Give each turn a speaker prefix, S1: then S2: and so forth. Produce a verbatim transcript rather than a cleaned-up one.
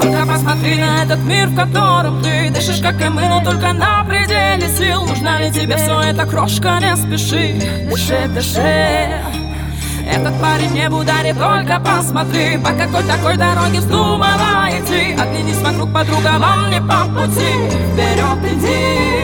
S1: Только посмотри на этот мир, в котором ты дышишь, как и мы, но только на пределе сил. Нужна ли тебе все это, крошка, не спеши. Дыши, дыши. Этот парень не ударит, только посмотри, по какой такой дороге вздумала идти. Оглянись вокруг, подруга, вам не по пути. Вперед иди.